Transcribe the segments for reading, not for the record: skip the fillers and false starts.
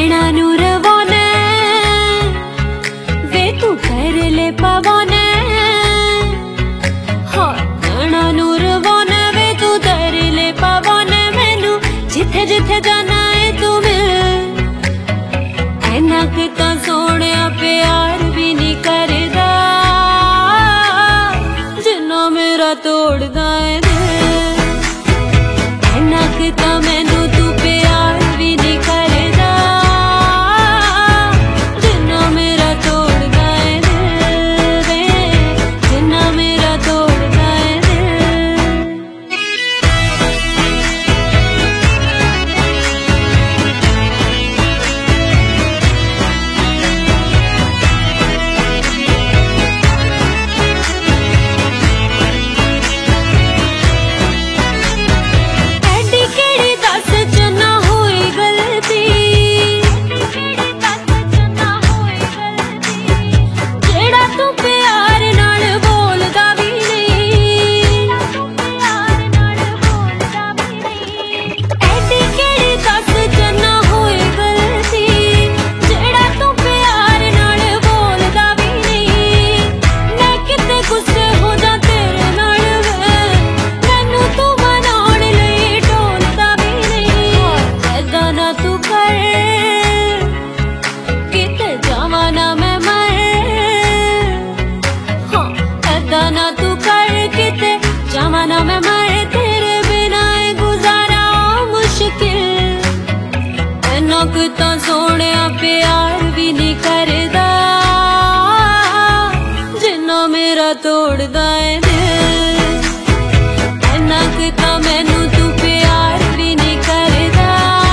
नैना नूर बोने वे तू कर ले पवने, हाँ नैना नूर बोने वे तू कर ले पवने, मैनू जिथे जिथे जाना है तू मिल। ऐना किता सोने प्यार भी नहीं करदा जिन्ना मेरा तोड़दा है दिल। ऐना किता मैनू तू प्यार भी नहीं करदा जिन्ना मेरा तोड़दा है दिल, जिन्ना मेरा तोड़दा है ना तू कर किते जमाना में मरे, तेरे बिना गुजारा मुश्किल। ऐना किता सोने प्यार भी नहीं करदा जिन्ना मेरा तोड़दा है दिल। ऐना किता मैनू तू प्यार भी नहीं करदा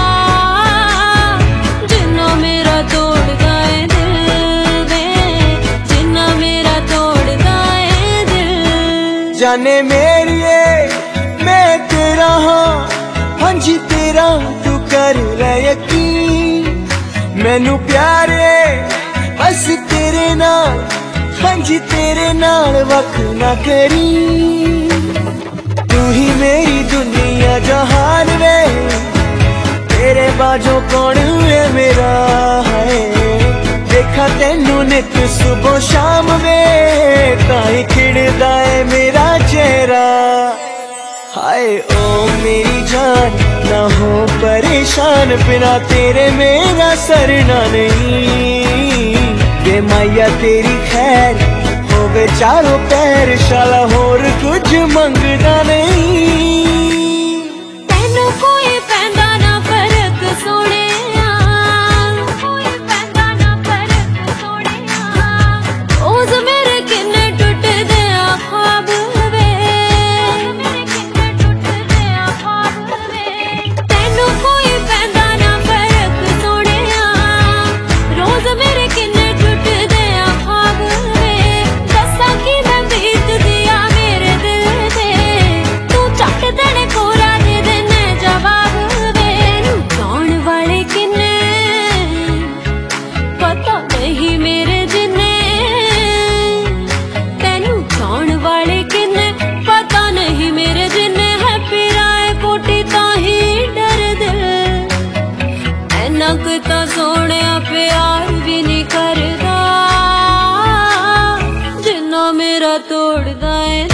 जिन्ना मेरा तोड़दा है दिल, जिन्ना मेरा तोड़दा है। जाने मेरिए मैं तेरा हाँ, हाँ जी तेरा तू कर ले यकीन। मैनू प्यारे बस तेरे नाल, हाँ जी तेरे नाल वख ना करी। तू ही मेरी दुनिया जहान वे, तेरे बाजों कौन है मेरा है। देखा तेनू नित सुबह शाम वे, ताई खिड़दा है मेरा चेहरा। हाय ओ मेरी जान ना हो परेशान, बिना तेरे मेरा सरना नहीं। वे माया तेरी खैर होवे चारों पैर, शाला होर कुछ मंगदा नहीं। तेनू कोई पैंदा ना फर्क सोने, रोज मेरे किन्ने टुटदे ख्वाब वे, तेनू कोई पैंदा ना फर्क सोने, रोज मेरे किन्ने टुटदे ख्वाब वे। दसा कि मैं बीत दिया मेरे दिल ते, तू चट देने कोरा दे देने जवाब वे। चाहण वाले किन्ने पता नहीं मेरे जिन्ने, वाले किन्ने पता नहीं मेरे जिन्ने है पिराए कोटी ताही डर दिल। ऐना किता सोने प्यार भी नहीं करदा जिन्ना मेरा तोड़दा है।